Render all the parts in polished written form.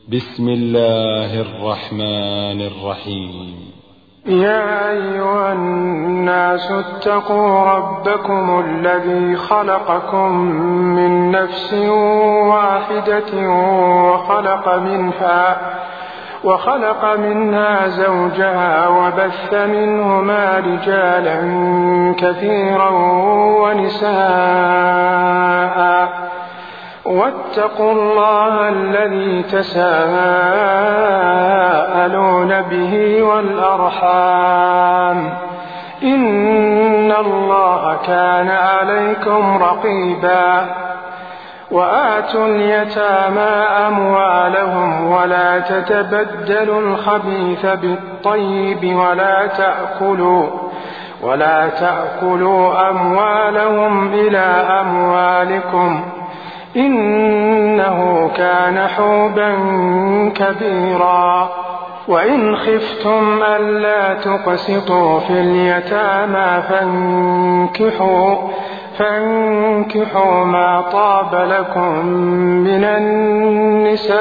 بسم الله الرحمن الرحيم. يا أيها الناس اتقوا ربكم الذي خلقكم من نفس واحدة وخلق منها زوجها وبث منهما رجالا كثيرا ونساء واتقوا الله الذي تساءلون به والأرحام إن الله كان عليكم رقيبا. وآتوا اليتامى أموالهم ولا تتبدلوا الخبيث بالطيب ولا تأكلوا أموالهم إلى أموالكم إنه كان حوبا كبيرا. وإن خفتم ألا تقسطوا في اليتامى فانكحوا ما طاب لكم من النساء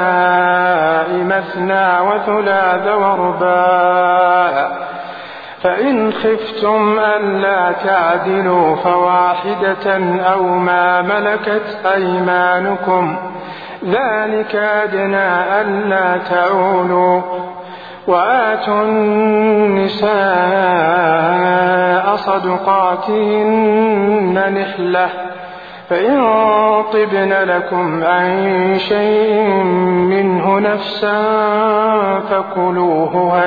مثنى وثلاث ورباع، فإن خفتم ألا تعدلوا فواحدة أو ما ملكت أيمانكم ذلك أدنى ألا تعولوا. وآتوا النساء صدقاتهن نحلة، فإن طبن لكم عن شيء منه نفسا فكلوه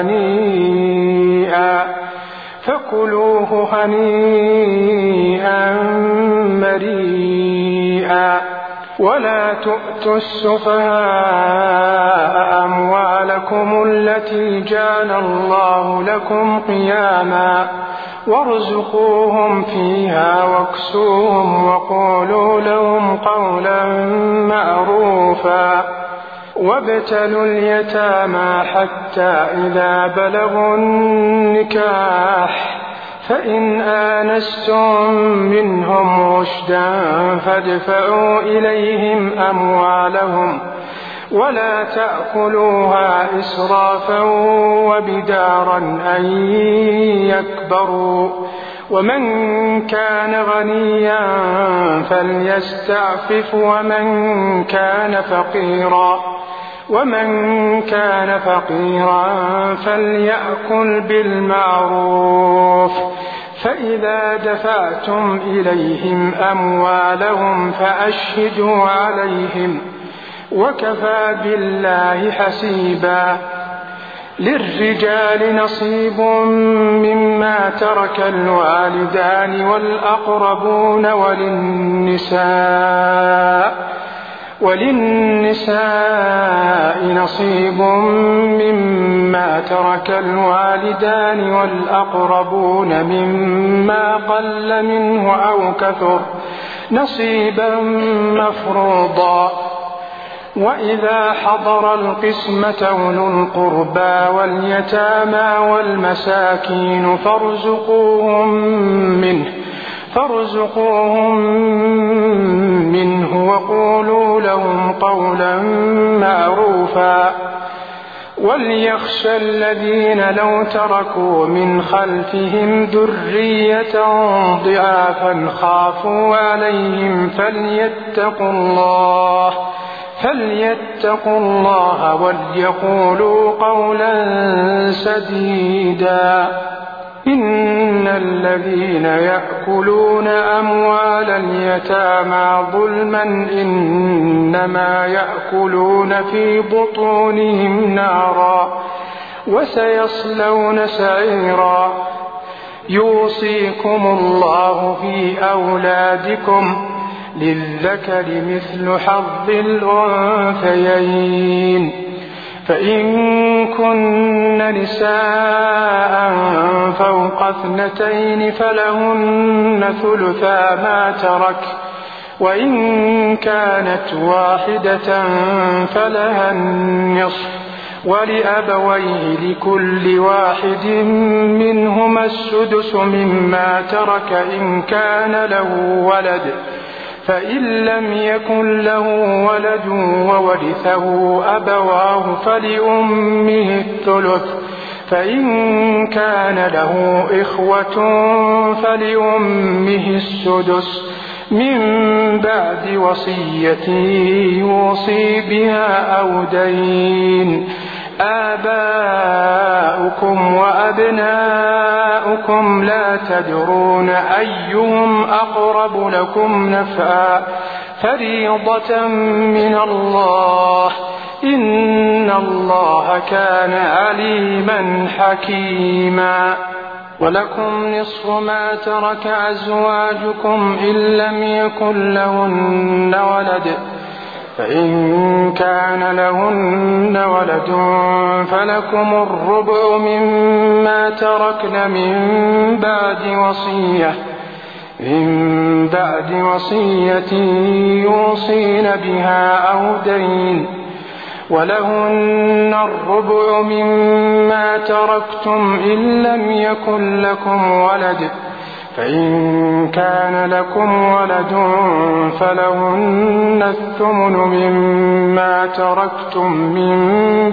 هنيئا مريئا. ولا تؤتوا السفهاء أموالكم التي جعل الله لكم قياما وارزقوهم فيها واكسوهم وقولوا لهم قولا معروفا. وابتلوا اليتامى حتى إذا بلغوا النكاح، فإن آنستم منهم رشدا فادفعوا إليهم أموالهم ولا تأكلوها إسرافا وبدارا أن يكبروا. ومن كان غنيا فليستعفف ومن كان فقيرا فليأكل بالمعروف. فإذا دفعتم إليهم أموالهم فأشهدوا عليهم وكفى بالله حسيبا. للرجال نصيب مما ترك الوالدان والأقربون وللنساء نصيب مما ترك الوالدان والأقربون مما قل منه أو كثر نصيبا مفروضا. وإذا حضر القسمة أولو القربى واليتامى والمساكين فارزقوهم منه وقولوا لهم قولا معروفا. وليخشى الذين لو تركوا من خلفهم ذرية ضعافا خافوا عليهم فليتقوا الله وليقولوا قولا سديدا. إن الذين يأكلون أموال اليتامى ظلما إنما يأكلون في بطونهم نارا وسيصلون سعيرا. يوصيكم الله في أولادكم للذكر مثل حظ الأنثيين. فإن كن نساء فوق 2 فلهن ثلثا ما ترك، وإن كانت واحدة فلها النصف، ولأبويه لكل واحد منهما السدس مما ترك إن كان له ولد، فإن لم يكن له ولد وورثه أبواه فلأمه الثلث، فإن كان له إخوة فلأمه السدس من بعد وصية يوصي بها أو دين. آباؤكم وأبناؤكم لا تدرون أيهم أقرب لكم نفعا فريضة من الله، إن الله كان عليما حكيما. ولكم نصف ما ترك أزواجكم إن لم يكن لهن ولد، فإن كان لهن ولد فلكم الربع مما تركن من بعد وصية يوصين بها أو دين، ولهن الربع مما تركتم إن لم يكن لكم ولد، فإن كان لكم ولد فلهن الثمن مما تركتم من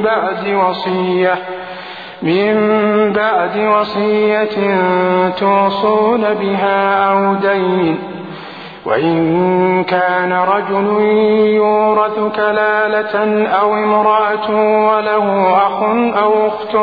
بعد وصية توصون بها أو دين. وإن كان رجل يورث كلالة أو امرأة وله أخ أو أخت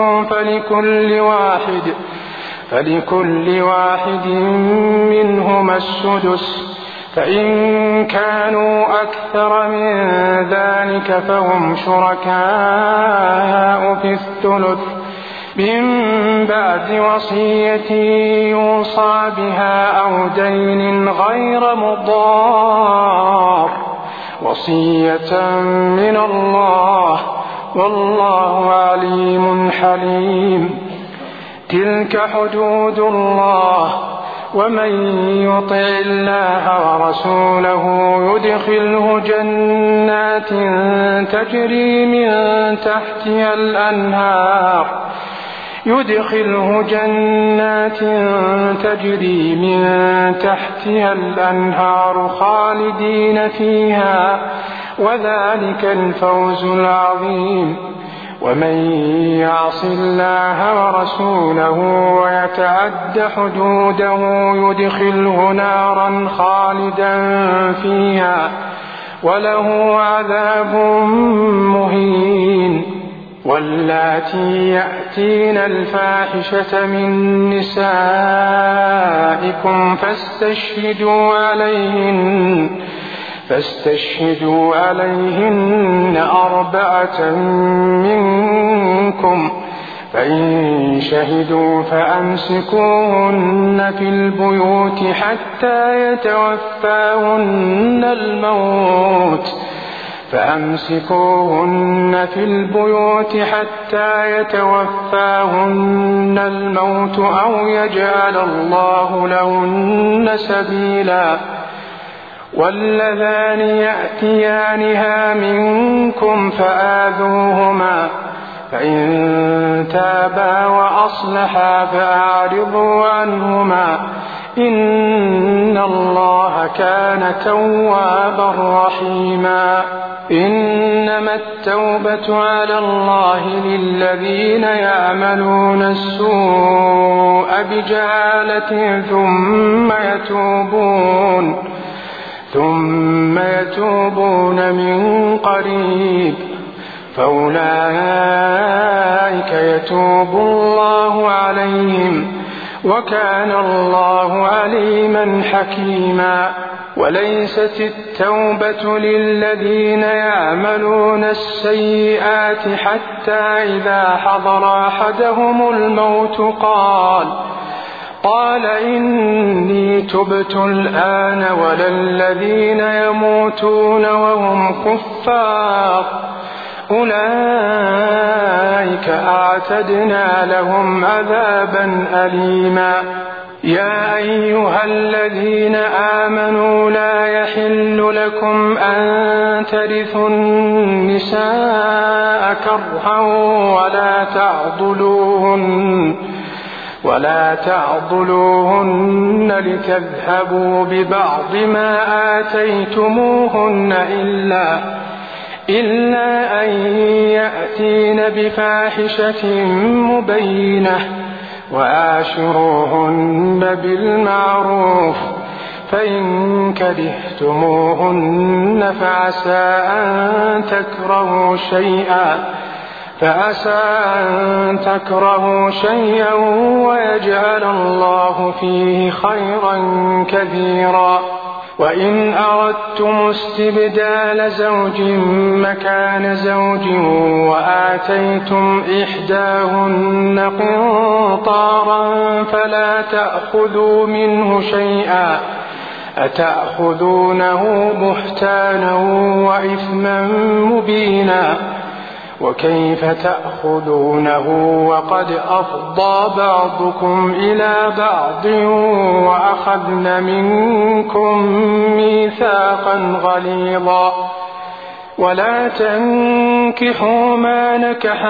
فلكل واحد منهما السدس، فإن كانوا أكثر من ذلك فهم شركاء في الثلث من بعد وصية يوصى بها أو دين غير مضار، وصية من الله، والله عليم حليم. تلك حدود الله، ومن يطع الله ورسوله يدخله جنات تجري من تحتها الأنهار خالدين فيها، وذلك الفوز العظيم. ومن يعص الله ورسوله ويتعد حدوده يدخله نارا خالدا فيها وله عذاب مهين. واللاتي يأتين الفاحشة من نسائكم فاستشهدوا عليهن 4 منكم، فإن شهدوا فأمسكوهن في البيوت حتى يتوفاهن الموت أو يجعل الله لهن سبيلا. واللذان يأتيانها منكم فآذوهما، فإن تابا وأصلحا فأعرضوا عنهما، إن الله كان توابا رحيما. إنما التوبة على الله للذين يعملون السوء بجهالة ثم يتوبون من قريب فأولئك يتوب الله عليهم، وكان الله عليما حكيما. وليست التوبة للذين يعملون السيئات حتى إذا حضر أحدهم الموت قال إني تبت الآن، ولا الذين يموتون وهم كفار أولئك أعتدنا لهم عذابا أليما. يا أيها الذين آمنوا لا يحل لكم أن ترثوا النساء كرها ولا ولا تعضلوهن لتذهبوا ببعض ما آتيتموهن إلا أن يأتين بفاحشة مبينة وعاشروهن بالمعروف فإن كرهتموهن فعسى أن تكرهوا شيئا ويجعل الله فيه خيرا كثيرا. وإن أردتم استبدال زوج مكان زوج وآتيتم إحداهن قنطارا فلا تأخذوا منه شيئا أتأخذونه بهتانا وإثما مبينا وكيف تأخذونه وقد أفضى بعضكم إلى بعض وأخذن منكم ميثاقا غليظا. ولا تنكحوا ما نكح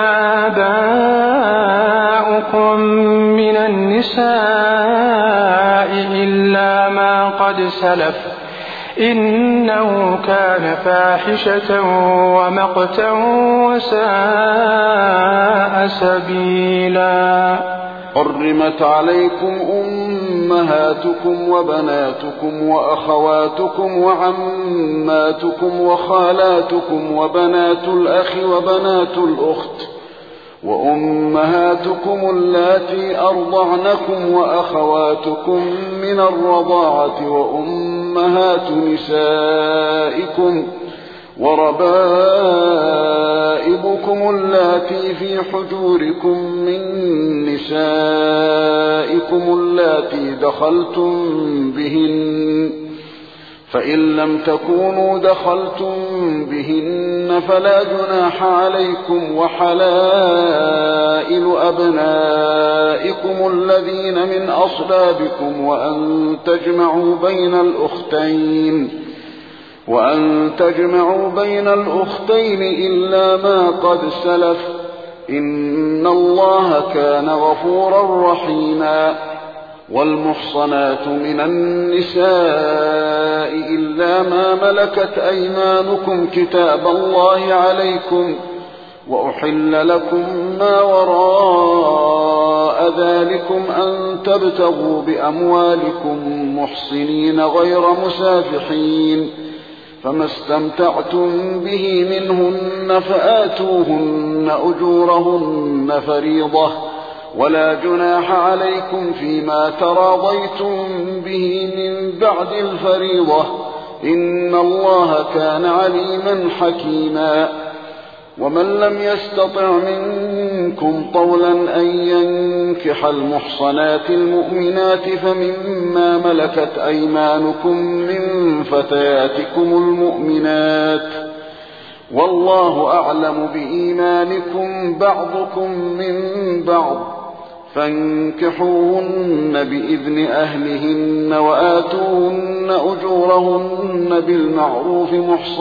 آباؤكم من النساء إلا ما قد سلف إنه كان فاحشة ومقتا وساء سبيلا. حرمت عليكم أمهاتكم وبناتكم وأخواتكم وعماتكم وخالاتكم وبنات الأخ وبنات الأخت وأمهاتكم اللاتي أرضعنكم وأخواتكم من الرضاعة وأمهات نسائكم وربائبكم اللاتي في حجوركم من نسائكم اللاتي دخلتم بهن فإن لم تكونوا دخلتم بهن فلا جناح عليكم وحلائل أبنائكم الذين من أصلابكم وأن تجمعوا بين الأختين إلا ما قد سلف إن الله كان غفورا رحيما. والمحصنات من النساء إلا ما ملكت أيمانكم كتاب الله عليكم وأحل لكم ما وراء ذلكم أن تبتغوا بأموالكم محصنين غير مسافحين فما استمتعتم به منهن فآتوهن أجورهن فريضة ولا جناح عليكم فيما تراضيتم به من بعد الفريضة إن الله كان عليما حكيما. ومن لم يستطع منكم طولا أن ينكح المحصنات المؤمنات فمما ملكت أيمانكم من فتياتكم المؤمنات والله أعلم بإيمانكم بعضكم من بعض فانكحوهن بإذن أهلهن وآتوهن أجورهن بالمعروف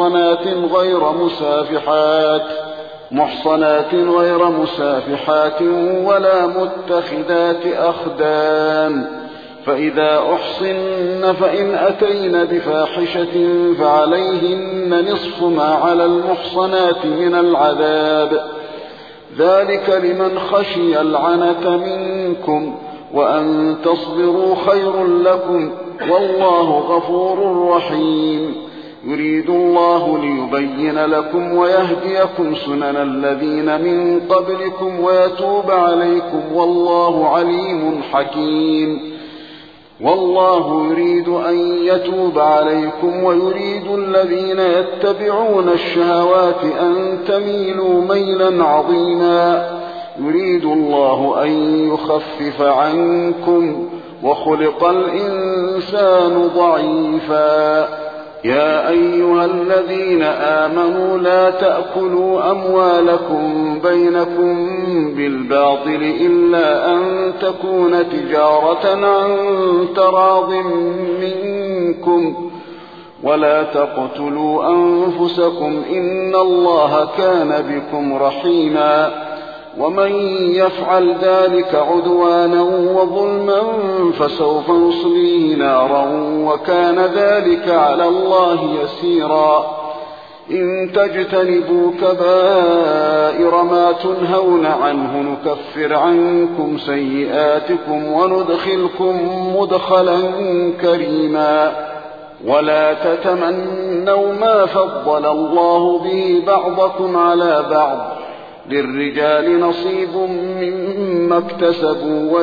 محصنات غير مسافحات ولا متخذات أخدان فإذا أحصن فإن أتين بفاحشة فعليهن نصف ما على المحصنات من العذاب ذلك لمن خشي العنة منكم وأن تصبروا خير لكم والله غفور رحيم. يريد الله ليبين لكم ويهديكم سنن الذين من قبلكم ويتوب عليكم والله عليم حكيم. والله يريد أن يتوب عليكم ويريد الذين يتبعون الشهوات أن تميلوا ميلا عظيما. يريد الله أن يخفف عنكم وخلق الإنسان ضعيفا. يا أيها الذين آمنوا لا تأكلوا أموالكم بينكم بالباطل إلا أن تكون تجارة عن تراض منكم ولا تقتلوا أنفسكم إن الله كان بكم رحيما. ومن يفعل ذلك عدوانا وظلما فسوف نصليه نارا وكان ذلك على الله يسيرا. إن تجتنبوا كبائر ما تنهون عنه نكفر عنكم سيئاتكم وندخلكم مدخلا كريما. ولا تتمنوا ما فضل الله به بعضكم على بعض، للرجال نصيب مما اكتسبوا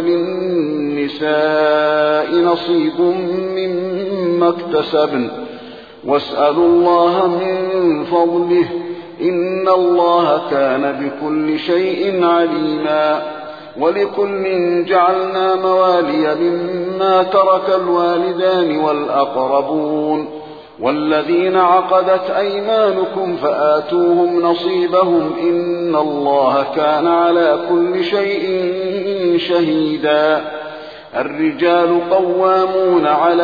وللنساء نصيب مما اكتسبن، واسألوا الله من فضله إن الله كان بكل شيء عليما. ولكل جعلنا موالي مما ترك الوالدان والأقربون والذين عقدت أيمانكم فآتوهم نصيبهم إن الله كان على كل شيء شهيدا. الرجال قوامون على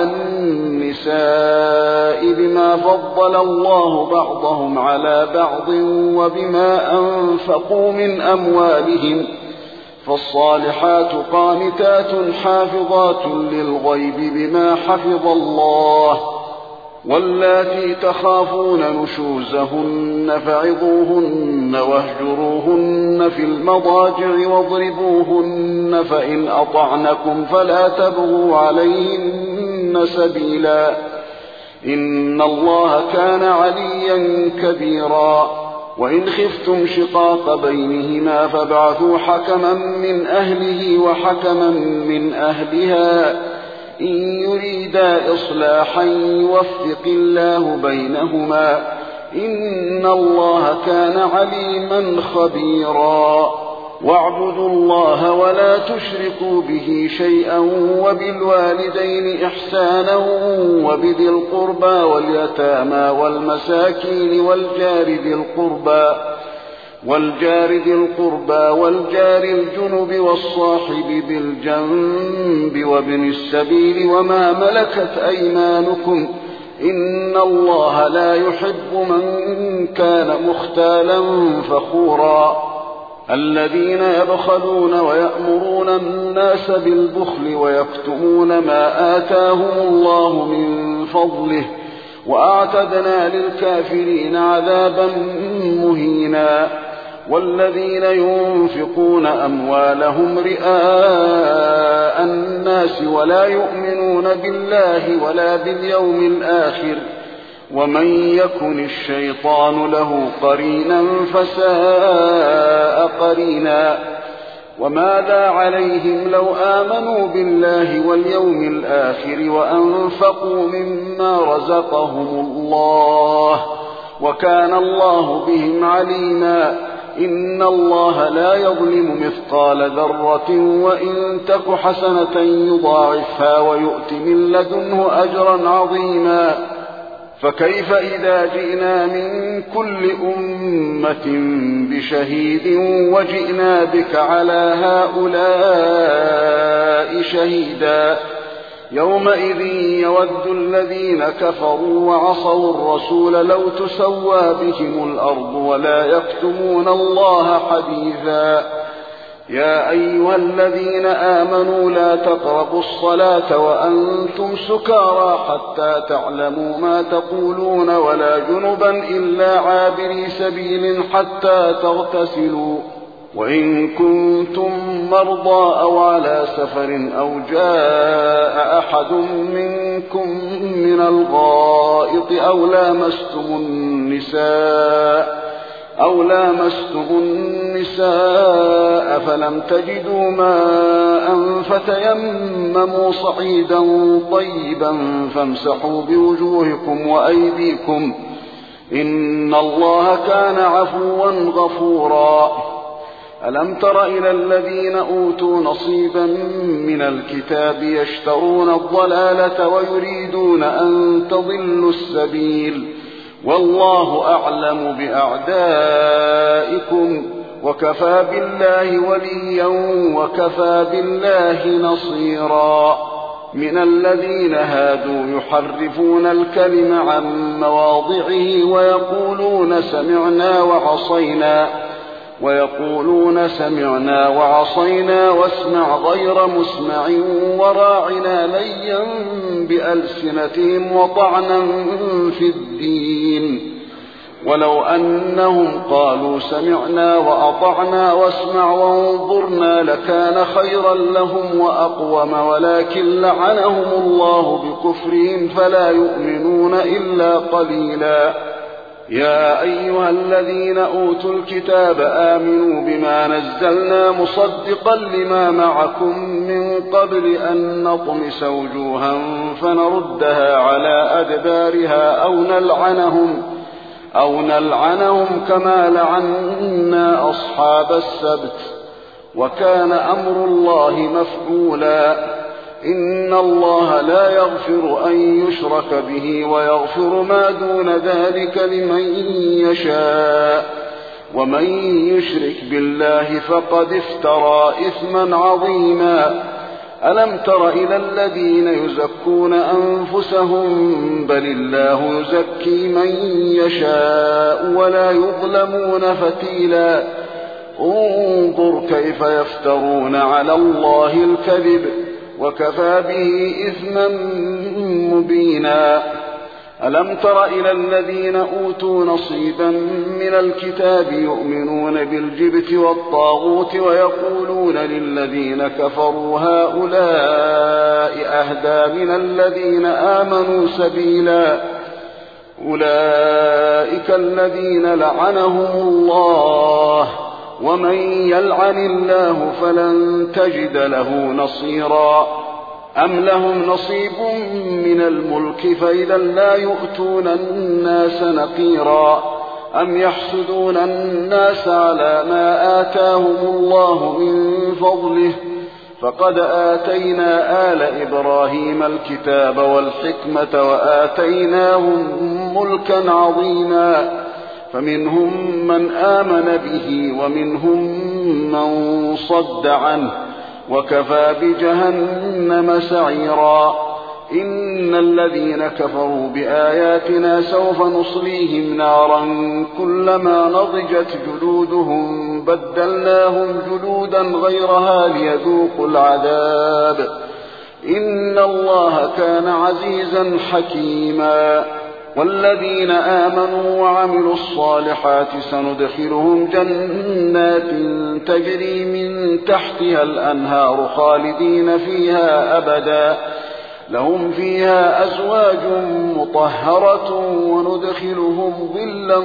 النساء بما فضل الله بعضهم على بعض وبما أنفقوا من أموالهم، فالصالحات قانتات حافظات للغيب بما حفظ الله. واللاتي تخافون نشوزهن فعظوهن واهجروهن في المضاجع واضربوهن، فإن أطعنكم فلا تبغوا عليهن سبيلا إن الله كان عليا كبيرا. وإن خفتم شقاق بينهما فابعثوا حكما من أهله وحكما من أهلها إن يريدا إصلاحا يوفق الله بينهما إن الله كان عليما خبيرا. واعبدوا الله ولا تشركوا به شيئا وبالوالدين إحسانا وبذي القربى واليتامى والمساكين والجار ذي القربى والجار الجنب والصاحب بالجنب وابن السبيل وما ملكت أيمانكم إن الله لا يحب من كان مختالا فخورا. الذين يبخلون ويأمرون الناس بالبخل ويكتمون ما آتاهم الله من فضله وأعتدنا للكافرين عذابا مهينا. والذين ينفقون أموالهم رئاء الناس ولا يؤمنون بالله ولا باليوم الآخر ومن يكن الشيطان له قرينا فساء قرينا. وماذا عليهم لو آمنوا بالله واليوم الآخر وأنفقوا مما رزقهم الله وكان الله بهم عليما. إن الله لا يظلم مثقال ذرة وإن تك حسنة يضاعفها ويؤت من لدنه أجرا عظيما. فكيف إذا جئنا من كل أمة بشهيد وجئنا بك على هؤلاء شهيدا. يومئذ يود الذين كفروا وعصوا الرسول لو تسوى بهم الأرض ولا يكتمون الله حديثا. يا أيها الذين آمنوا لا تقربوا الصلاة وأنتم سكارى حتى تعلموا ما تقولون ولا جنبا إلا عابري سبيل حتى تغتسلوا وإن كنتم مرضى أو على سفر أو جاء أحد منكم من الغائط أو لامستم النساء فلم تجدوا ماء فتيمموا صعيدا طيبا فامسحوا بوجوهكم وأيديكم إن الله كان عفوا غفورا. ألم تر إلى الذين أوتوا نصيبا من الكتاب يشترون الضلالة ويريدون أن تضلوا السبيل والله أعلم بأعدائكم وكفى بالله وليا وكفى بالله نصيرا. من الذين هادوا يحرفون الكلم عن مواضعه ويقولون سمعنا وعصينا ويقولون سمعنا وعصينا واسمع غير مسمع وراعنا ليا بألسنتهم وطعنا في الدين. ولو أنهم قالوا سمعنا وأطعنا واسمع وانظرنا لكان خيرا لهم وأقوم، ولكن لعنهم الله بكفرهم فلا يؤمنون إلا قليلا. يا أيها الذين أوتوا الكتاب آمنوا بما نزلنا مصدقا لما معكم من قبل أن نطمس وجوها فنردها على أدبارها أو نلعنهم كما لعنا أصحاب السبت، وكان أمر الله مفعولا. إن الله لا يغفر أن يشرك به ويغفر ما دون ذلك لمن يشاء، ومن يشرك بالله فقد افترى إثما عظيما. ألم تر إلى الذين يزكون أنفسهم بل الله يزكي من يشاء ولا يظلمون فتيلا. انظر كيف يفترون على الله الكذب وكفى به إثما مبينا. ألم تر إلى الذين أوتوا نصيبا من الكتاب يؤمنون بالجبت والطاغوت ويقولون للذين كفروا هؤلاء أهدى من الذين آمنوا سبيلا. أولئك الذين لعنهم الله، ومن يلعن الله فلن تجد له نصيرا. أم لهم نصيب من الملك فإذا لا يؤتون الناس نقيرا. أم يحسدون الناس على ما آتاهم الله من فضله، فقد آتينا آل إبراهيم الكتاب والحكمة وآتيناهم ملكا عظيما. فمنهم من آمن به ومنهم من صد عنه، وكفى بجهنم سعيرا. إن الذين كفروا بآياتنا سوف نصليهم نارا كلما نضجت جلودهم بدلناهم جلودا غيرها ليذوقوا العذاب. إن الله كان عزيزا حكيما. والذين آمنوا وعملوا الصالحات سندخلهم جنات تجري من تحتها الأنهار خالدين فيها أبدا، لهم فيها أزواج مطهرة وندخلهم ظلا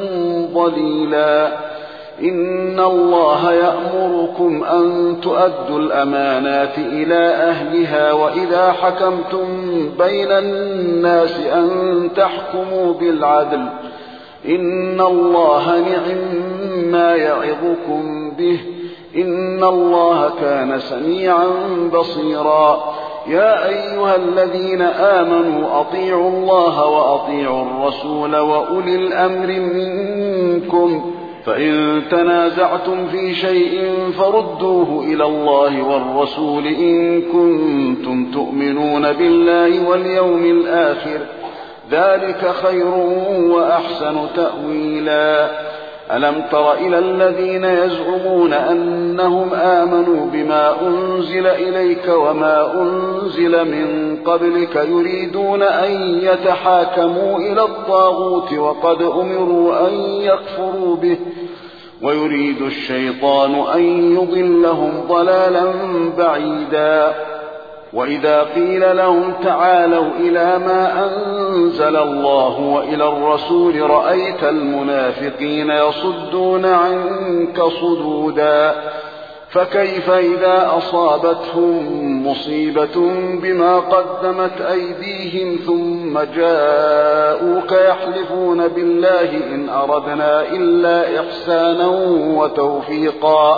ظليلا. إن الله يأمركم أن تؤدوا الأمانات إلى أهلها، وإذا حكمتم بين الناس أن تحكموا بالعدل. إن الله نعم ما يعظكم به، إن الله كان سميعا بصيرا. يا أيها الذين آمنوا أطيعوا الله وأطيعوا الرسول وأولي الأمر منكم، فإن تنازعتم في شيء فردوه إلى الله والرسول إن كنتم تؤمنون بالله واليوم الآخر، ذلك خير وأحسن تأويلا. ألم تر إلى الذين يزعمون أنهم آمنوا بما أنزل إليك وما أنزل من قبلك يريدون أن يتحاكموا إلى الطاغوت وقد أمروا أن يكفروا به، ويريد الشيطان أن يضلهم ضلالا بعيدا. وإذا قيل لهم تعالوا إلى ما أنزل الله وإلى الرسول رأيت المنافقين يصدون عنك صدودا. فكيف إذا أصابتهم مصيبة بما قدمت أيديهم ثم جاءوك يحلفون بالله إن أردنا إلا إحسانا وتوفيقا.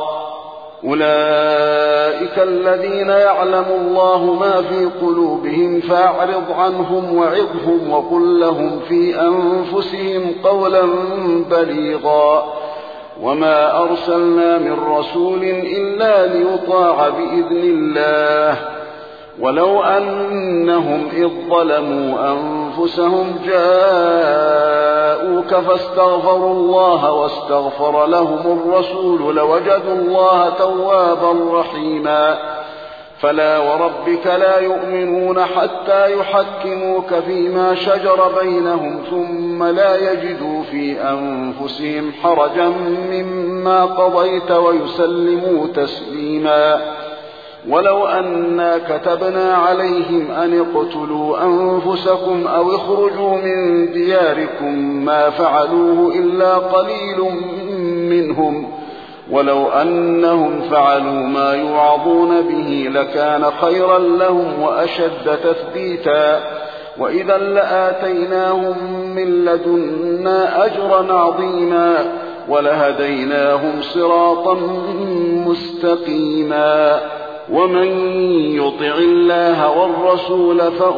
أولئك الذين يعلم الله ما في قلوبهم فأعرض عنهم وعظهم وقل لهم في أنفسهم قولا بليغا. وما أرسلنا من رسول إلا ليطاع بإذن الله، ولو أنهم إذ ظلموا أنفسهم جاءوك جاءوك فاستغفروا الله واستغفر لهم الرسول لوجدوا الله توابا رحيما. فلا وربك لا يؤمنون حتى يحكموك فيما شجر بينهم ثم لا يجدوا في أنفسهم حرجا مما قضيت ويسلموا تسليما. ولو أنا كتبنا عليهم أن اقتلوا أنفسكم أو اخرجوا من دياركم ما فعلوه إلا قليل منهم، ولو أنهم فعلوا ما يوعظون به لكان خيرا لهم وأشد تثبيتا، وإذا لآتيناهم من لدنا أجرا عظيما ولهديناهم صراطا مستقيما. ومن يطع الله والرسول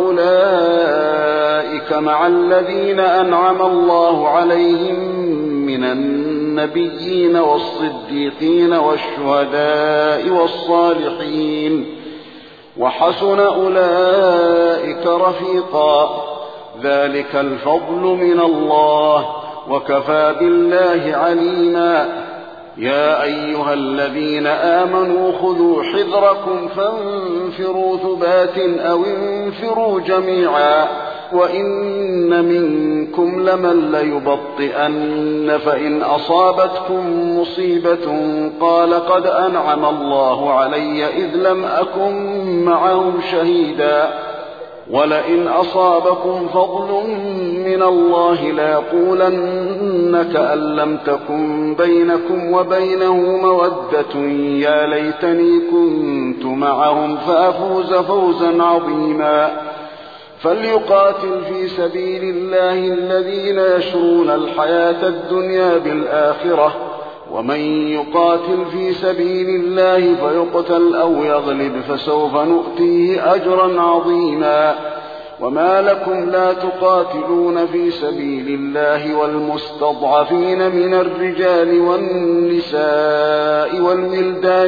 فأولئك مع الذين أنعم الله عليهم من النبيين والصديقين والشهداء والصالحين، وحسن أولئك رفيقا. ذلك الفضل من الله وكفى بالله عليما. يا أيها الذين آمنوا خذوا حذركم فانفروا ثبات أو انفروا جميعا، وإن منكم لمن ليبطئن فإن أصابتكم مصيبة قال قد أنعم الله علي إذ لم أكن معهم شهيدا، ولئن أصابكم فضل من الله ليقولن كأن لم تكن بينكم وبينه مودة يا ليتني كنت معهم فأفوز فوزا عظيما. فليقاتل في سبيل الله الذين يشرون الحياة الدنيا بالآخرة، ومن يقاتل في سبيل الله فيقتل أو يغلب فسوف نؤتيه أجرا عظيما. وما لكم لا تقاتلون في سبيل الله والمستضعفين من الرجال والنساء والولدان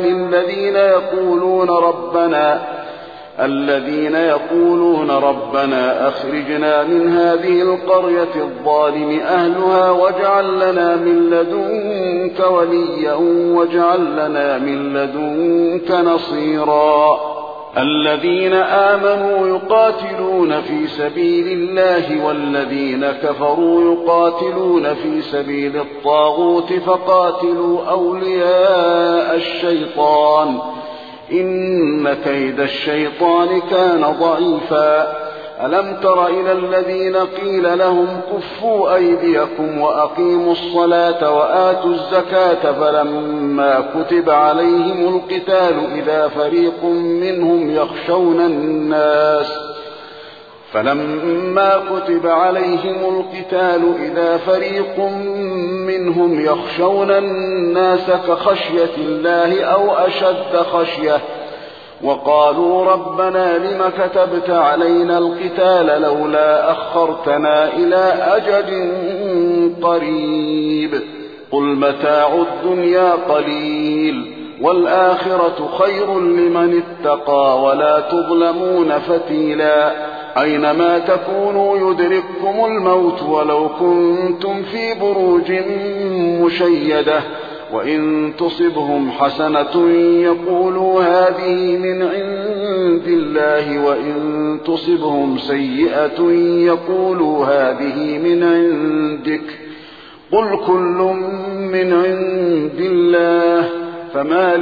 الذين يقولون ربنا أخرجنا من هذه القرية الظالم أهلها واجعل لنا من لدنك وليا واجعل لنا من لدنك نصيرا. الذين آمنوا يقاتلون في سبيل الله والذين كفروا يقاتلون في سبيل الطاغوت فقاتلوا أولياء الشيطان إن كيد الشيطان كان ضعيفا. ألم تر إلى الذين قيل لهم كفوا أيديكم وأقيموا الصلاة وآتوا الزكاة فلما كتب عليهم القتال إذا فريق منهم يخشون الناس كخشية الله أو أشد خشية، وقالوا ربنا لم كتبت علينا القتال لولا أخرتنا إلى أجل قريب. قل متاع الدنيا قليل والآخرة خير لمن اتقى ولا تظلمون فتيلا. أينما تكونوا يدرككم الموت ولو كنتم في بروج مشيدة، وإن تصبهم حسنة يقولوا هذه من عند الله وإن تصبهم سيئة يقولوا هذه من عندك. قل كل من عند الله فما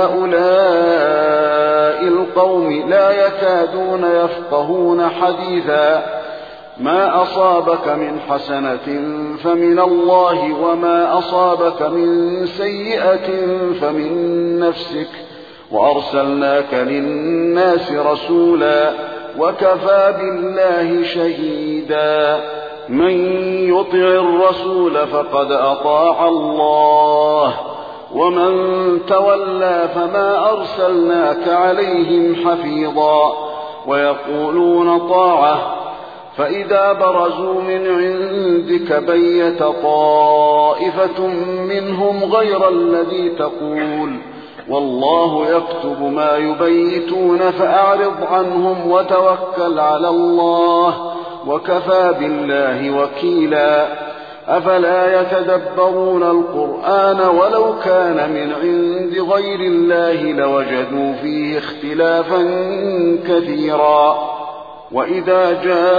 لهؤلاء القوم لا يكادون يفقهون حديثا. ما أصابك من حسنة فمن الله وما أصابك من سيئة فمن نفسك وأرسلناك للناس رسولا وكفى بالله شهيدا. من يطع الرسول فقد أطاع الله ومن تولى فما أرسلناك عليهم حفيظا. ويقولون طاعة فإذا برزوا من عندك بيت طائفة منهم غير الذي تقول والله يكتب ما يبيتون فأعرض عنهم وتوكل على الله وكفى بالله وكيلا. أفلا يتدبرون القرآن ولو كان من عند غير الله لوجدوا فيه اختلافا كثيرا. وإذا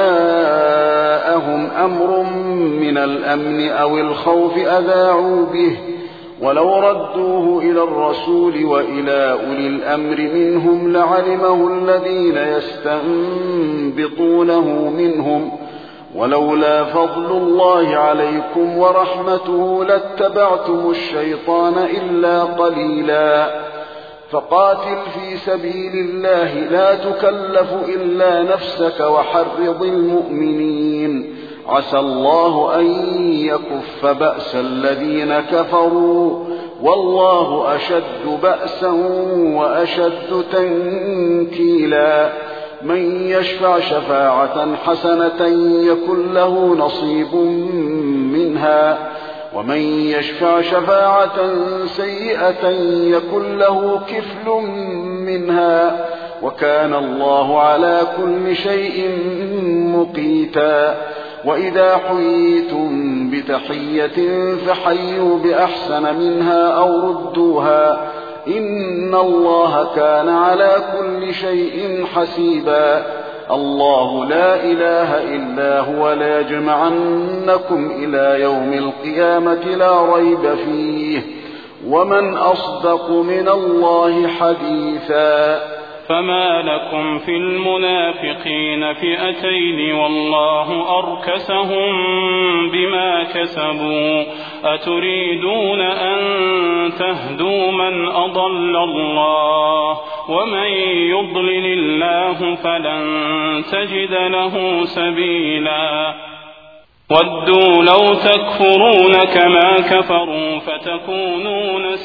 جاءهم أمر من الأمن أو الخوف أذاعوا به ولو ردوه إلى الرسول وإلى أولي الأمر منهم لعلمه الذين يستنبطونه منهم ولولا فضل الله عليكم ورحمته لاتبعتم الشيطان إلا قليلا. فقاتل في سبيل الله لا تكلف إلا نفسك وحرض المؤمنين عسى الله أن يكف بأس الذين كفروا والله أشد بأسا وأشد تنكيلا. من يشفع شفاعة حسنة يكن له نصيب منها ومن يشفع شفاعة سيئة يكن له كفل منها وكان الله على كل شيء مقيتا. وإذا حييتم بتحية فحيوا بأحسن منها أو ردوها إن الله كان على كل شيء حسيبا. الله لا إله إلا هو ليجمعنكم إلى يوم القيامة لا ريب فيه ومن أصدق من الله حديثا. فما لكم في المنافقين فئتين والله أركسهم بما كسبوا أتريدون أن تهدوا من أضل الله ومن يضلل الله فلن تجد له سبيلا. ودوا لو تكفرون كما كفروا فتكونون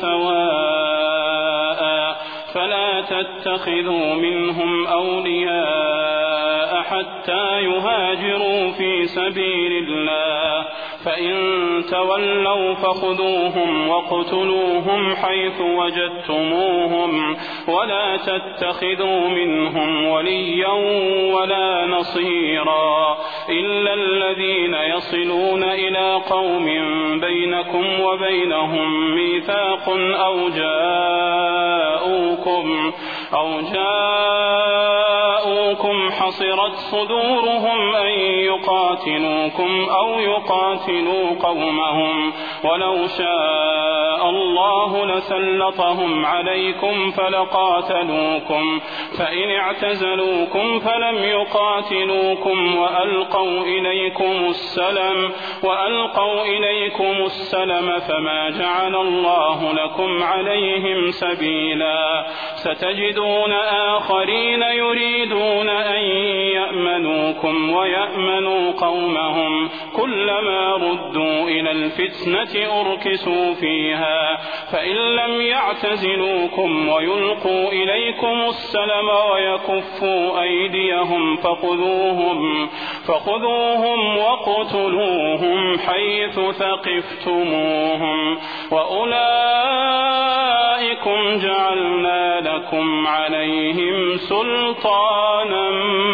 سواء فلا تتخذوا منهم أولياء حتى يهاجروا في سبيل الله فإن تولوا فخذوهم واقتلوهم حيث وجدتموهم ولا تتخذوا منهم وليا ولا نصيرا إلا الذين يصلون إلى قوم بينكم وبينهم ميثاق أو جاءوكم حصرت صدورهم أن يقاتلوكم أو يقاتلوا قومهم ولو شاء الله لسلطهم عليكم فلقاتلوكم فإن اعتزلوكم فلم يقاتلوكم وألقوا إليكم السلم فما جعل الله لكم عليهم سبيلا. ستجدون آخرين يريدون أن يأمنوكم ويأمنوا قومهم كلما ردوا إلى الفتنة أركسوا فيها فإن لم يعتزلوكم ويلقوا إليكم السلم ويكفوا أيديهم فخذوهم واقتلوهم حيث ثقفتموهم وأولئكم جعلنا لكم عليهم سلطانا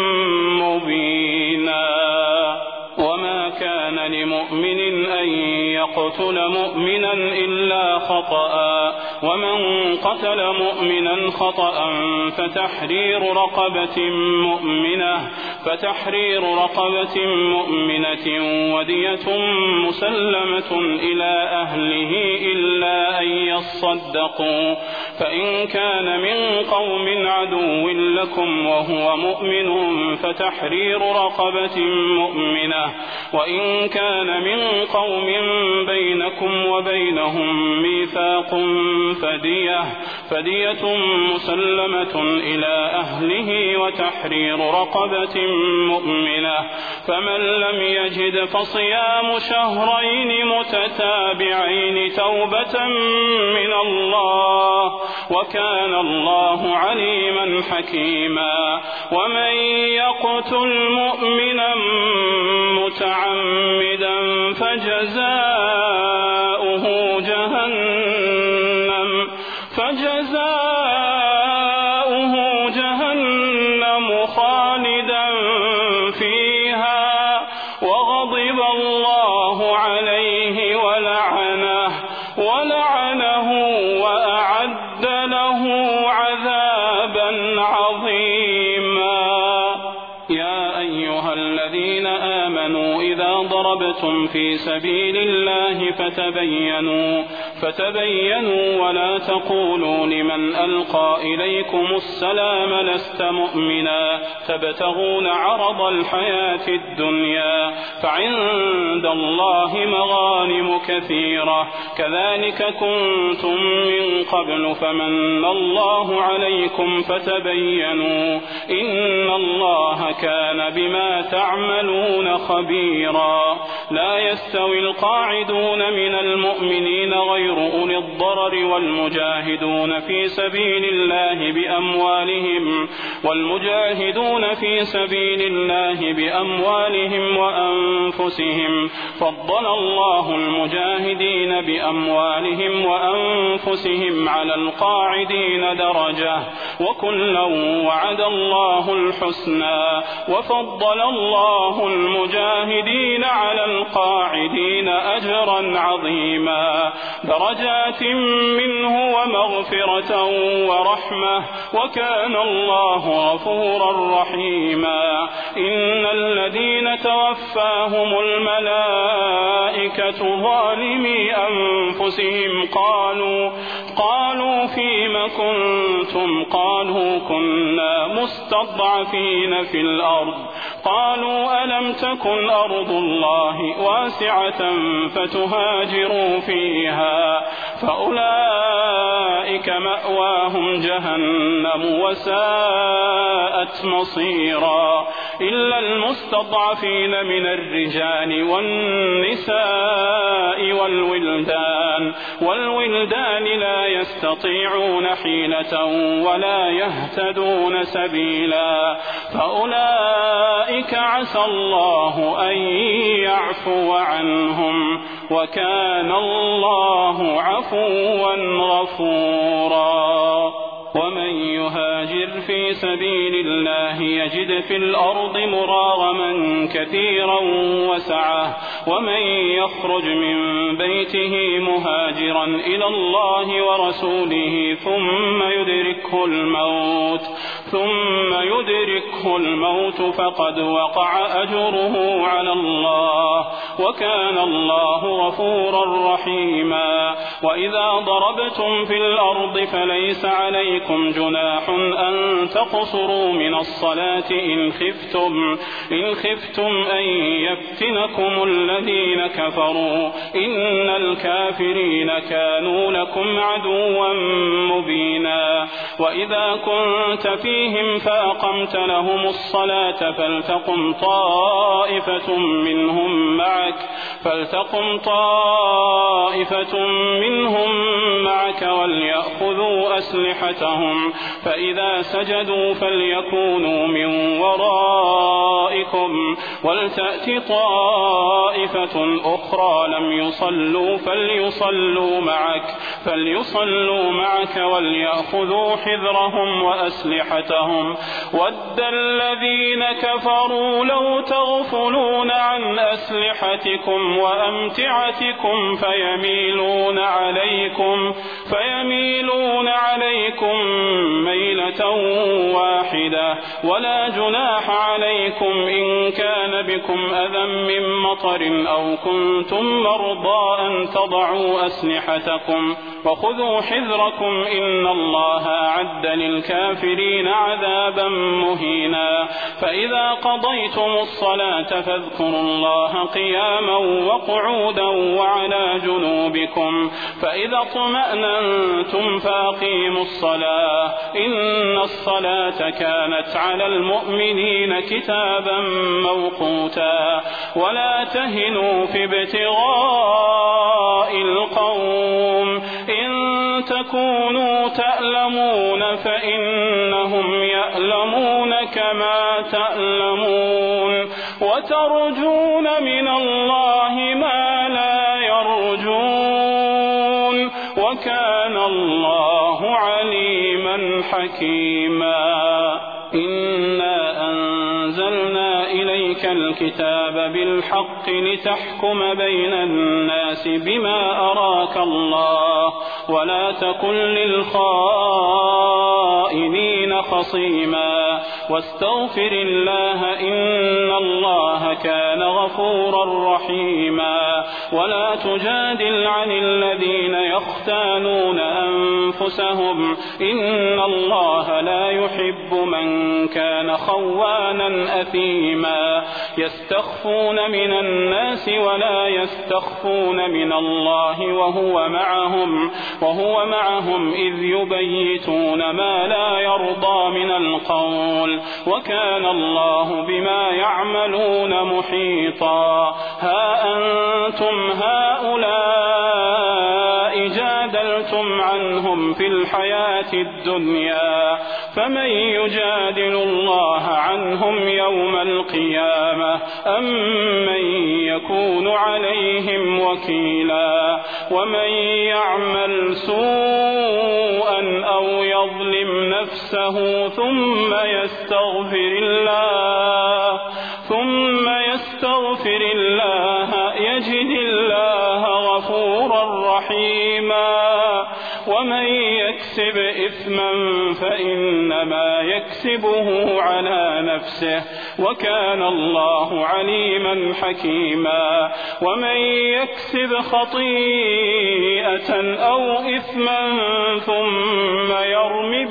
مبينا. وما كان لمؤمن أن يقتل مؤمنا إلا خطأ ومن قتل مؤمنا خطأ فتحرير رقبة مؤمنة ودية مسلمة إلى أهله إلا أن يصدقوا فإن كان من قوم عدو لكم وهو مؤمن فتحرير رقبة مؤمنة وإن كان من قوم بينكم وبينهم ميثاق فدية مسلمة إلى أهله وتحرير رقبة مؤمنة فمن لم يجد فصيام شهرين متتابعين توبة من الله وكان الله عليما حكيما. ومن يقتل مؤمنا متعمدا فجزاؤه جهنم خالدا فيها وغضب الله عليه ضربتم في سبيل الله فتبينوا ولا تقولوا لمن ألقى إليكم السلام لست مؤمنا تبتغون عرض الحياة الدنيا فعند الله مغانم كثيرة كذلك كنتم من قبل فمن الله عليكم فتبينوا إن الله كان بما تعملون خبيرا لا يستوي القاعدون من المؤمنين غير أولي الضرر والمجاهدون في سبيل الله بأموالهم وأنفسهم فضل الله المجاهدين بأموالهم وأنفسهم على القاعدين درجة وكلا وعد الله الحسنى وفضل الله المجاهدين على القاعدين أجرا عظيما درجات منه ومغفرة ورحمة وكان الله غفورا رحيما إن الذين توفاهم الملائكة ظالمي أنفسهم قالوا فيم كنتم قالوا كنا مستضعفين في الأرض قالوا ألم تكن أرض الله واسعة فتهاجروا فيها فأولئك مأواهم جهنم وساءت مصيرا إلا المستضعفين من الرجال والنساء والولدان لا يستطيعون حيلة ولا يهتدون سبيلا فأولئك عسى الله أن يعفو عنهم وكان الله عفوا غفورا ومن يهاجر في سبيل الله يجد في الأرض مراغما كثيرا وسعة ومن يخرج من بيته مهاجرا إلى الله ورسوله ثم يدركه الموت فقد وقع أجره على الله وكان الله غفورا رحيما وإذا ضربتم في الأرض فليس عليكم جناح أن تقصروا من الصلاة إن خفتم أن يفتنكم الذين كفروا إن الكافرين كانوا لكم عدوا مبينا وإذا كنت فيهم فأقمت لهم الصلاة فلتقم طائفة منهم معك وليأخذوا أسلحتهم فإذا سجدوا فليكونوا من ورائكم ولتأت طائفة أخرى لم يصلوا فليصلوا معك وليأخذوا حذرهم وأسلحتهم ود الذين كفروا لو تغفلون عن أسلحتكم وأمتعتكم فيميلون عليكم ميلة واحدة ولا جناح عليكم إن كان بكم أذى من مطر أو كنتم مرضى أن تضعوا أسلحتكم وخذوا حذركم إن الله أعد للكافرين عذابا مهينا فإذا قضيتم الصلاة فاذكروا الله قياما وقعودا وعلى جنوبكم فإذا اطمأننتم فأقيموا الصلاة إن الصلاة كانت على المؤمنين كتابا موقوتا ولا تهنوا في ابتغاء القوم إن تكونوا تألمون فإنهم يألمون كما تألمون وترجون من الله ما لا يرجون وكان الله عليما حكيما إنا أنزلنا إليك الكتاب بالحق لتحكم بين الناس بما أراك الله ولا تكن للخائنين الكافرين خصيما واستغفر الله إن الله كان غفورا رحيما ولا تجادل عن الذين يختانون أنفسهم إن الله لا يحب من كان خوانا أثيما يستخفون من الناس ولا يستخفون من الله وهو معهم إذ يبيتون ما لا يرضى من القول وكان الله بما يعملون محيطا ها أنتم هؤلاء جادلتم عنهم في الحياة الدنيا فمن يجادل الله عنهم يوم القيامة أم من يكون عليهم وكيلا ومن يعمل سوءا أو يظلم نفسه ثم يستغفر الله يجد الله غفورا رحيما ومن يكسب إثما فإنما يكسبه على نفسه وكان الله عليما حكيما ومن يكسب خطيئة أو إثما ثم يرم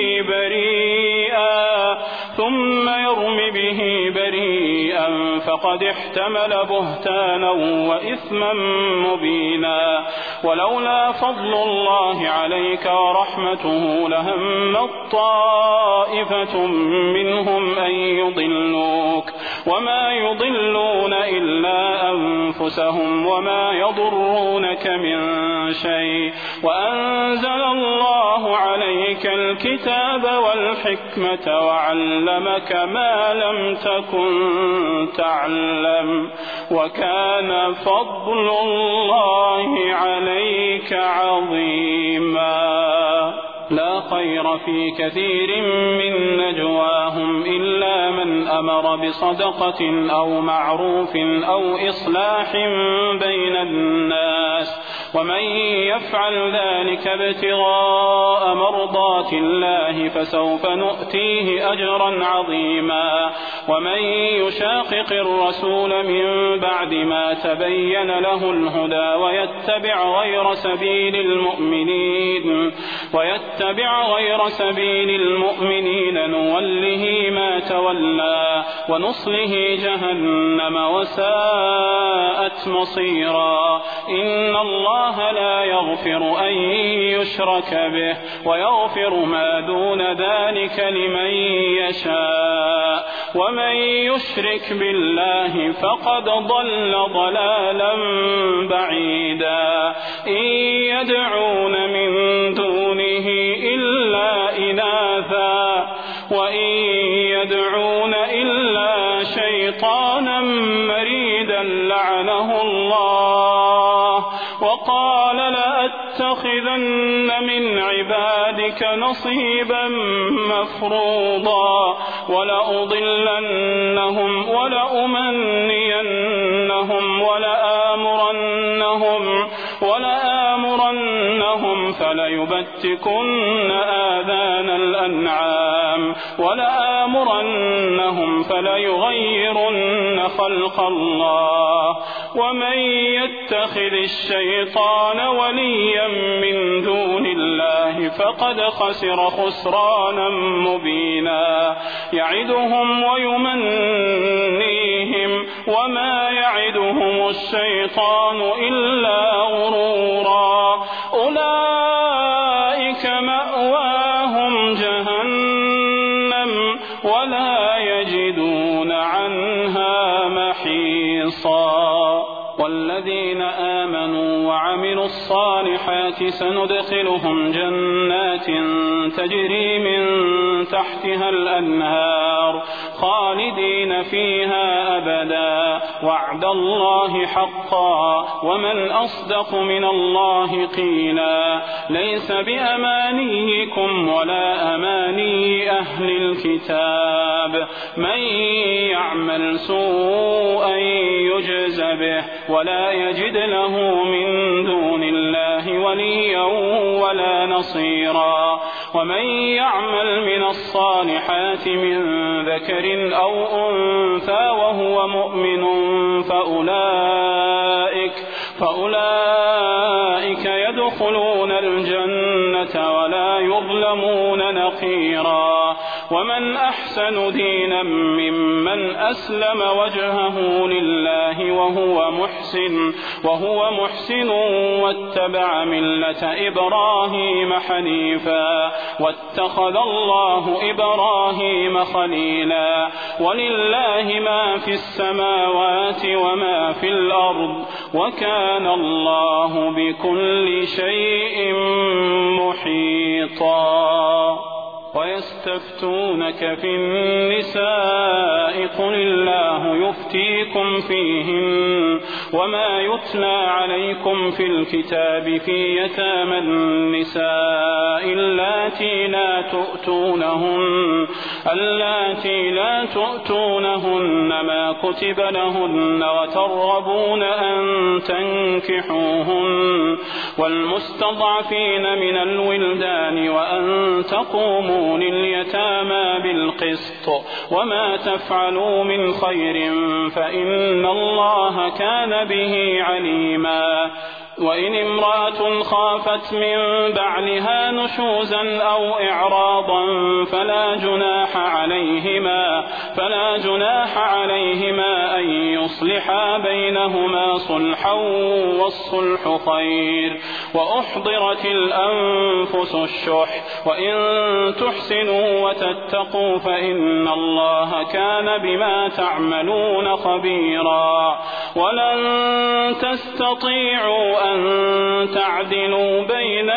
به بريئا فقد احتمل بهتانا وإثما مبينا ولولا فضل الله عليك ورحمته لهمت طائفة منهم أن يضلوك وما يضلون إلا أنفسهم وما يضرونك من شيء وأنزل الله عليك الكتاب والحكمة وعلمك ما لم تكن تعلم وكان فضل الله عليك عظيما لا خير في كثير من نجواهم إلا من أمر بصدقة أو معروف أو إصلاح بين الناس ومن يفعل ذلك ابتغاء مرضات الله فسوف نؤتيه أجرا عظيما ومن يشاقق الرسول من بعد ما تبين له الهدى ويتبع غير سبيل المؤمنين نوله ما تولى ونصله جهنم وساءت مصيرا إن الله لا يغفر أن يشرك به ويغفر ما دون ذلك لمن يشاء ومن يشرك بالله فقد ضل ضلالا بعيدا إن يدعون من دونه إلا إناثا وإن يدعون إلا شيطانا مريدا لعنه الله وقال لأتخذن من عبادك نصيبا مفروضا ولأضلنهم ولأمنينهم ولآمرنهم فليبتكن آذان الأنعام ولآمرنهم فليغيرن خلق الله ومن يتخذ الشيطان وليا من دون الله فقد خسر خسرانا مبينا يعدهم ويمنيهم وما يعدهم الشيطان إلا غرورا أولئك مأواهم جهنم ولا يجدون عنها محيصا والذين آمنوا وعملوا الصالحات سندخلهم جنات تجري من تحتها الأنهار خالدين فيها أبدا وعد الله حقا ومن أصدق من الله قيلا ليس بأمانيكم ولا أماني أهل الكتاب من يعمل سوءا يجز به ولا يجد له من دون الله وليا ولا نصيرا. ومن يعمل من الصالحات من ذكر أو أنثى وهو مؤمن فأولئك يدخلون الجنة ولا يظلمون نقيرا. ومن أحسن دينا ممن أسلم وجهه لله وهو محسن واتبع ملة إبراهيم حنيفا واتخذ الله إبراهيم خليلا. ولله ما في السماوات وما في الأرض وكان الله بكل شيء محيطا. ويستفتونك في النساء قل الله يفتيكم فيهن وما يتلى عليكم في الكتاب في يتامى النساء اللاتي لا تؤتونهن ما كتب لهن وترغبون أن تنكحوهن والمستضعفين من الولدان وأن تقوموا لليتامى بالقسط وما تفعلوا من خير فإن الله كان به عليما. وإن امرأة خافت من بعلها نشوزا أو إعراضا فلا جناح عليهما أن يصلحا بينهما صلحا والصلح خير. وأحضرت الأنفس الشح وإن تحسنوا وتتقوا فإن الله كان بما تعملون خبيرا. ولن تستطيعوا أن تعدلوا بين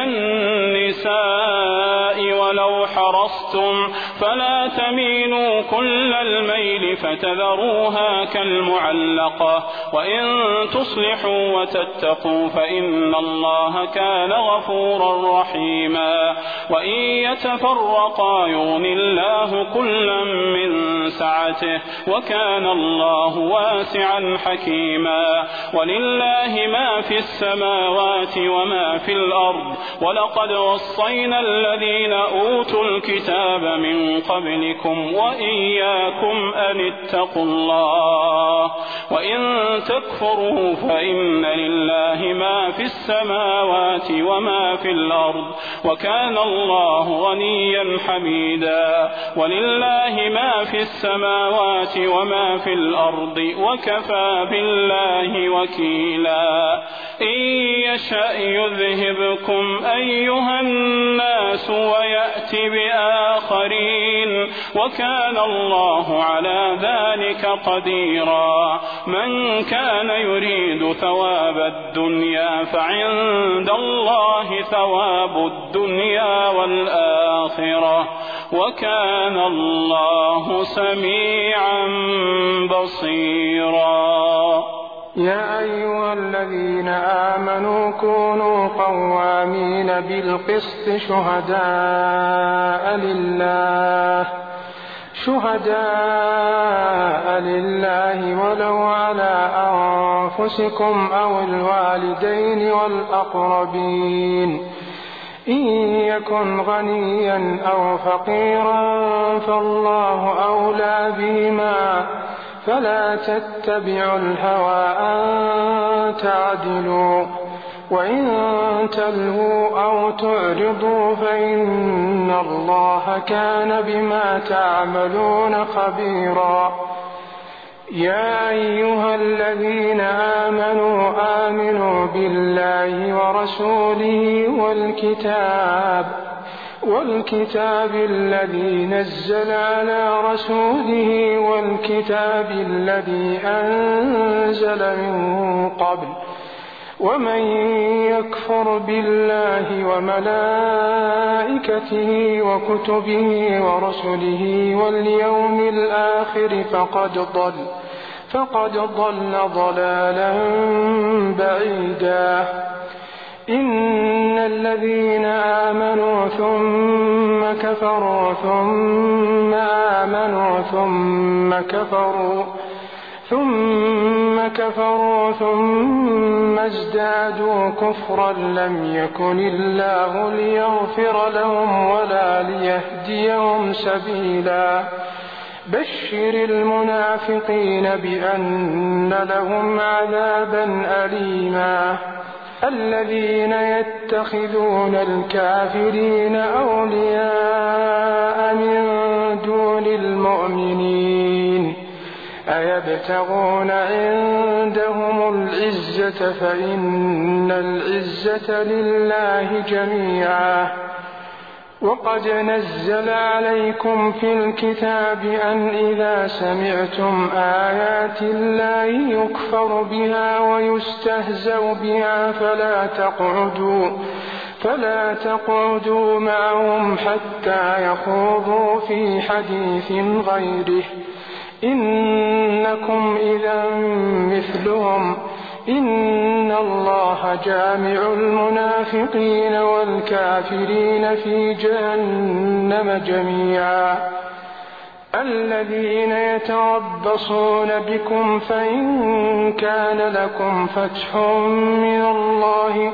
النساء ولو حرصتم فلا تميلوا كل الميل فتذروها كالمعلقة. وإن تصلحوا وتتقوا فإن الله كان غفورا رحيما. وإن يتفرقا يغن الله كلا من سعته وكان الله واسعا حكيما. ولله ما في السماوات وما في الأرض ولقد وصينا الذين أوتوا الكتاب من قبلكم وإياكم أن اتقوا الله. وإن تكفروا فإن لله ما في السماوات وما في الأرض وكان الله غنيا حميدا. ولله ما في السماوات وما في الأرض وكفى بالله وكيلا. إن يشأ يذهبكم أيها الناس ويأت بآخرين وكان الله على ذلك قديرا. من كان يريد ثواب الدنيا فعند الله ثواب الدنيا والآخرة وكان الله سميعا بصيرا. يا أيها الذين آمنوا كونوا قوامين بالقسط شهداء لله ولو على أنفسكم أو الوالدين والأقربين إن يكن غنيا أو فقيرا فالله أولى بهما فلا تتبعوا الهوى أن تعدلوا وإن تلهوا أو تعرضوا فإن الله كان بما تعملون خبيرا. يا أيها الذين آمنوا بالله ورسوله والكتاب الذي نزل على رسوله والكتاب الذي أنزل من قبل ومن يكفر بالله وملائكته وكتبه ورسله واليوم الآخر فقد ضل ضلالا بعيدا. إن الذين آمنوا ثم كفروا ثم آمنوا ثم كفروا ثم كفروا ثم ازدادوا كفرا لم يكن الله ليغفر لهم ولا ليهديهم سبيلا بشر المنافقين بأن لهم عذابا أليما الذين يتخذون الكافرين أولياء من دون المؤمنين أيبتغون عندهم العزة فإن العزة لله جميعا وقد نزل عليكم في الكتاب أن إذا سمعتم آيات الله يكفر بها ويستهزأ بها فلا تقعدوا معهم حتى يخوضوا في حديث غيره إنكم إذا مثلهم إن الله جامع المنافقين والكافرين في جهنم جميعا الذين يتربصون بكم فإن كان لكم فتح من الله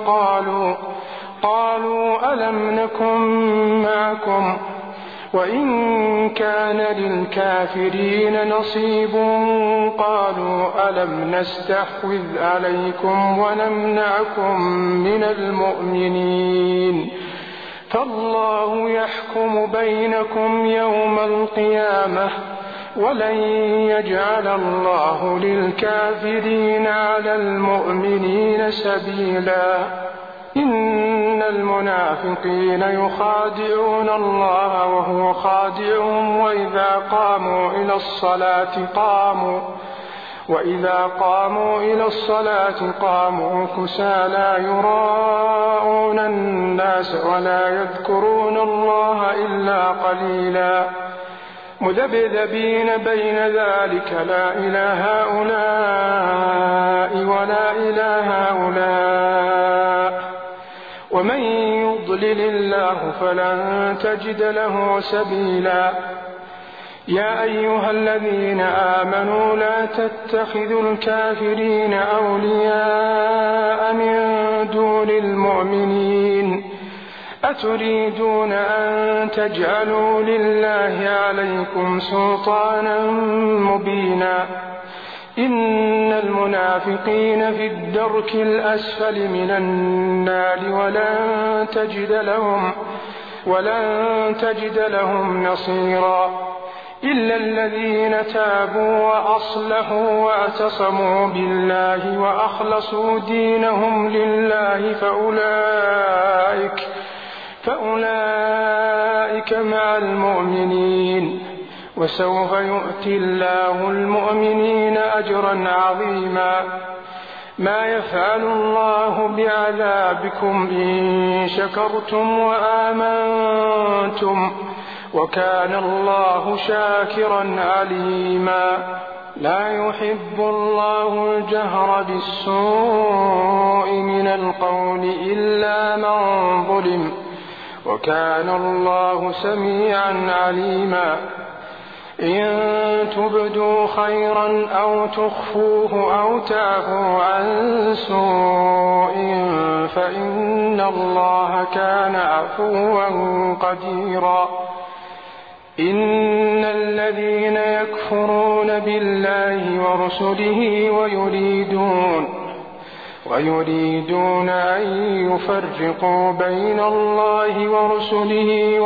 قالوا ألم نكن معكم وإن كان للكافرين نصيب قالوا ألم نستحوذ عليكم ونمنعكم من المؤمنين فالله يحكم بينكم يوم القيامة ولن يجعل الله للكافرين على المؤمنين سبيلا إن المنافقين يخادعون الله وهو خادعهم وإذا قاموا إلى الصلاة قاموا كسالى يراءون الناس ولا يذكرون الله إلا قليلا مذبذبين بين ذلك لا إله هؤلاء ولا إله هؤلاء ومن يضلل الله فلن تجد له سبيلا يا أيها الذين آمنوا لا تتخذوا الكافرين أولياء من دون المؤمنين أتريدون أن تجعلوا لله عليكم سلطانا مبينا إن المنافقين في الدرك الأسفل من النار ولن تجد لهم نصيرا إلا الذين تابوا وأصلحوا واعتصموا بالله وأخلصوا دينهم لله فأولئك مع المؤمنين وسوف يؤتي الله المؤمنين أجرا عظيما ما يفعل الله بعذابكم إن شكرتم وآمنتم وكان الله شاكرا عليما لا يحب الله الجهر بالسوء من القول إلا من ظلم وكان الله سميعا عليما إن تبدوا خيرا أو تخفوه أو تعفوا عن سوء فإن الله كان عفوا قديرا إن الذين يكفرون بالله ورسله ويريدون أن يفرقوا بين الله ورسله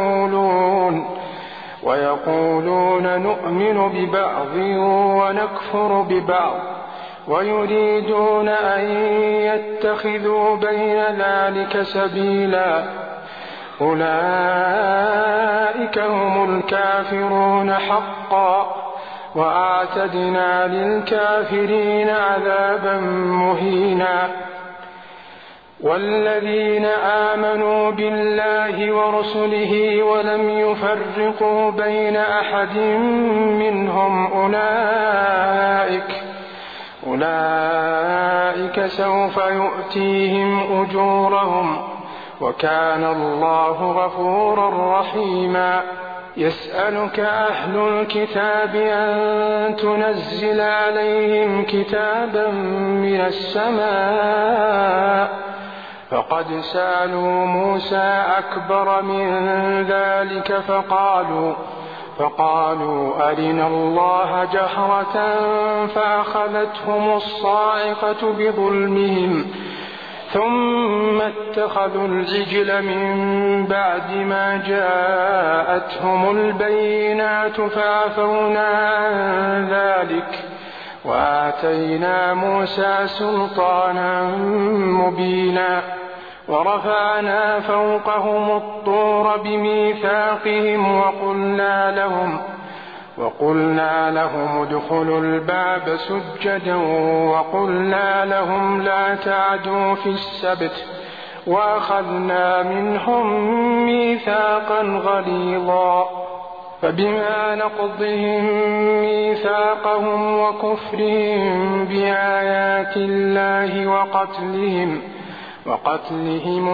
ويقولون نؤمن ببعض ونكفر ببعض ويريدون أن يتخذوا بين ذلك سبيلا أولئك هم الكافرون حقا وأعتدنا للكافرين عذابا مهينا والذين آمنوا بالله ورسله ولم يفرقوا بين أحد منهم أولئك سوف يؤتيهم أجورهم وكان الله غفورا رحيما يسألك أهل الكتاب أن تنزل عليهم كتابا من السماء فقد سألوا موسى أكبر من ذلك فقالوا أرنا الله جهرة فأخذتهم الصاعقة بظلمهم ثم اتخذوا العجل من بعد ما جاءتهم البينات فعفونا عن ذلك وآتينا موسى سلطانا مبينا ورفعنا فوقهم الطور بميثاقهم وقلنا لهم ادخلوا الباب سجدا وقلنا لهم لا تعدوا في السبت وأخذنا منهم ميثاقا غليظا فبما نقضهم ميثاقهم وكفرهم بآيات الله وقتلهم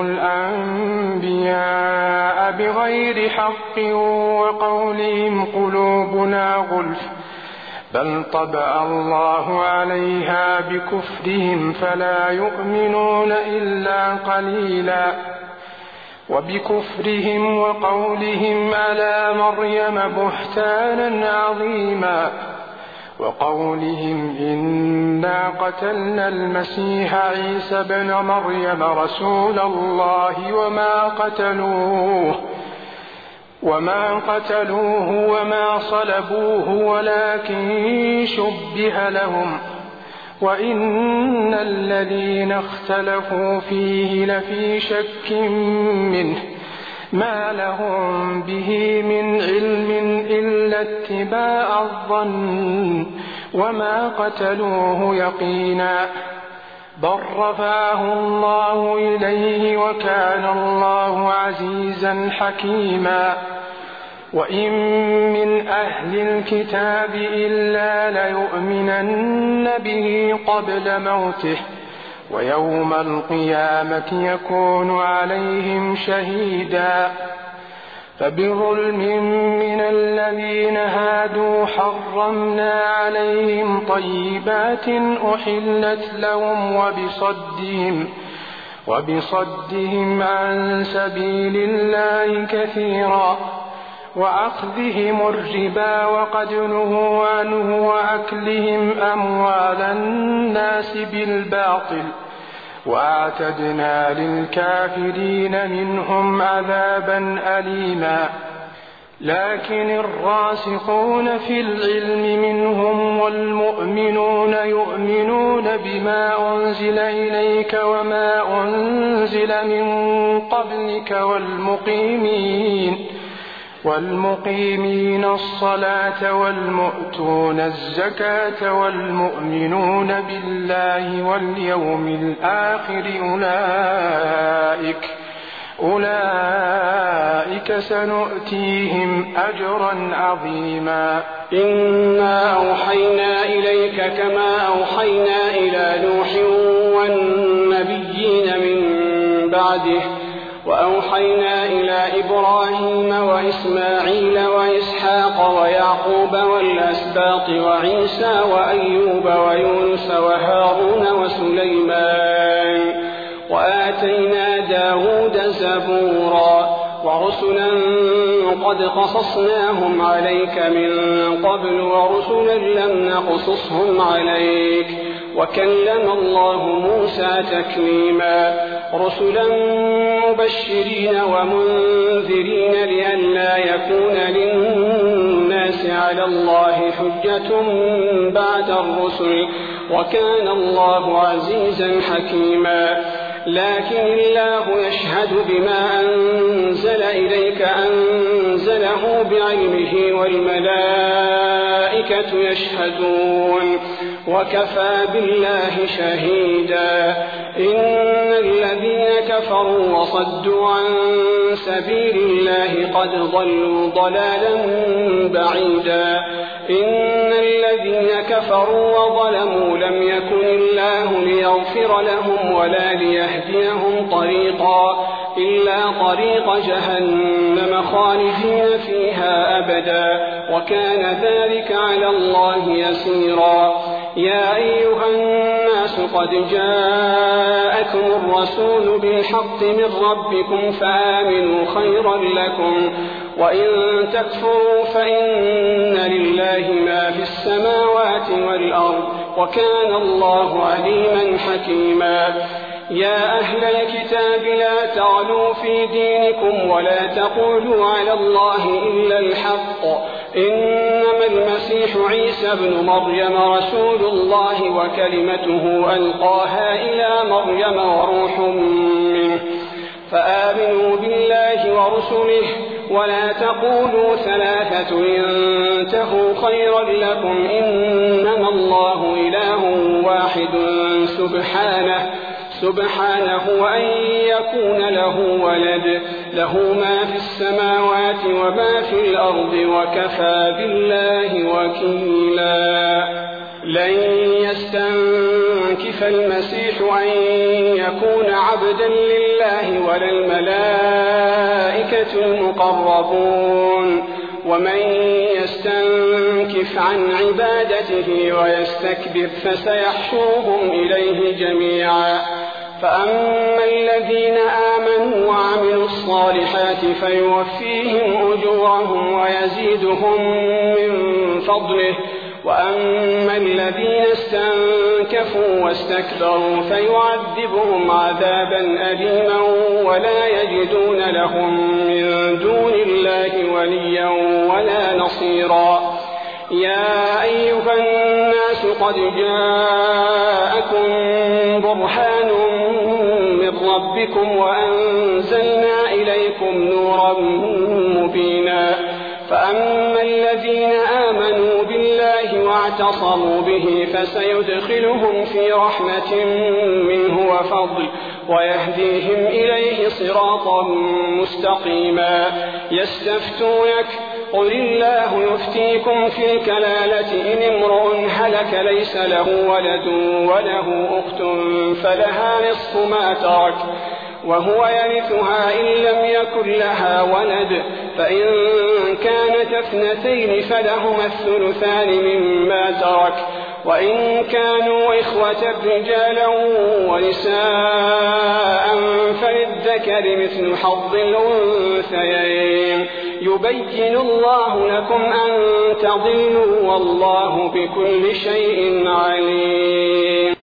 الأنبياء بغير حق وقولهم قلوبنا غلف بل طبع الله عليها بكفرهم فلا يؤمنون إلا قليلا وبكفرهم وقولهم على مريم بهتانا عظيما وقولهم إنا قتلنا المسيح عيسى بن مريم رسول الله وما قتلوه وما صلبوه ولكن شبه لهم وإن الذين اختلفوا فيه لفي شك منه ما لهم به من علم إلا اتباع الظن وما قتلوه يقينا بل رفعه الله إليه وكان الله عزيزا حكيما وإن من أهل الكتاب إلا ليؤمنن به قبل موته ويوم القيامة يكون عليهم شهيدا فبظلم من الذين هادوا حرمنا عليهم طيبات أحلت لهم وبصدهم عن سبيل الله كثيرا وأخذهم الربا وقد نهوا عنه وأكلهم أموال الناس بالباطل وأعتدنا للكافرين منهم عذابا أليما لكن الراسخون في العلم منهم والمؤمنون يؤمنون بما أنزل إليك وما أنزل من قبلك والمقيمين الصلاة والمؤتون الزكاة والمؤمنون بالله واليوم الآخر أولئك سنؤتيهم أجرا عظيما إنا أوحينا إليك كما أوحينا إلى نوح والنبيين من بعده وأوحينا إلى إبراهيم وإسماعيل وإسحاق ويعقوب والأسباط وعيسى وأيوب ويونس وهارون وسليمان وآتينا داود زبورا ورسلا قد قصصناهم عليك من قبل ورسلا لم نقصصهم عليك وكلم الله موسى تكليما رسلا مبشرين ومنذرين لئلا يكون للناس على الله حجة بعد الرسل وكان الله عزيزا حكيما لكن الله يشهد بما أنزل إليك أنزله بعلمه والملائكة يشهدون وكفى بالله شهيدا إن الذين كفروا وصدوا عن سبيل الله قد ضلوا ضلالا بعيدا إن الذين كفروا وظلموا لم يكن الله ليغفر لهم ولا ليهديهم طريقا إلا طريق جهنم خالدين فيها أبدا وكان ذلك على الله يسيرا. يا أيها الناس قد جاءكم الرسول بالحق من ربكم فآمنوا خيرا لكم وإن تكفروا فإن لله ما في السماوات والأرض وكان الله عليما حكيما. يا أهل الكتاب لا تغلوا في دينكم ولا تقولوا على الله إلا الحق إنما المسيح عيسى ابن مريم رسول الله وكلمته ألقاها إلى مريم وروح منه فآمنوا بالله ورسله ولا تقولوا ثلاثة انتهوا خيرا لكم إنما الله إله واحد سبحانه أن يكون له ولد له ما في السماوات وما في الأرض وكفى بالله وكيلا. لن يستنكف المسيح أن يكون عبدا لله ولا الملائكة المقربون ومن يستنكف عن عبادته ويستكبر فسيحشرهم إليه جميعا. فأما الذين آمنوا وعملوا الصالحات فيوفيهم أجورهم ويزيدهم من فضله وأما الذين استنكفوا واستكبروا فيعذبهم عذابا أليما ولا يجدون لهم من دون الله وليا ولا نصيرا. يا أيها الناس قد جاءكم برهان من ربكم وأنزلنا إليكم نورا مبينا. فأما الذين آمنوا بالله واعتصموا به فسيدخلهم في رحمة منه وفضل ويهديهم إليه صراطا مستقيما. يستفتونك قل الله يفتيكم في الكلالة إن امرؤ هلك ليس له ولد وله أخت فلها نصف ما ترك وهو يرثها إن لم يكن لها ولد فإن كانت اثنتين فلهما الثلثان مما ترك وإن كانوا إخوة رجالا ونساء فللذكر مثل حظ الأنثيين. يبين الله لكم أن تضلوا والله بكل شيء عليم.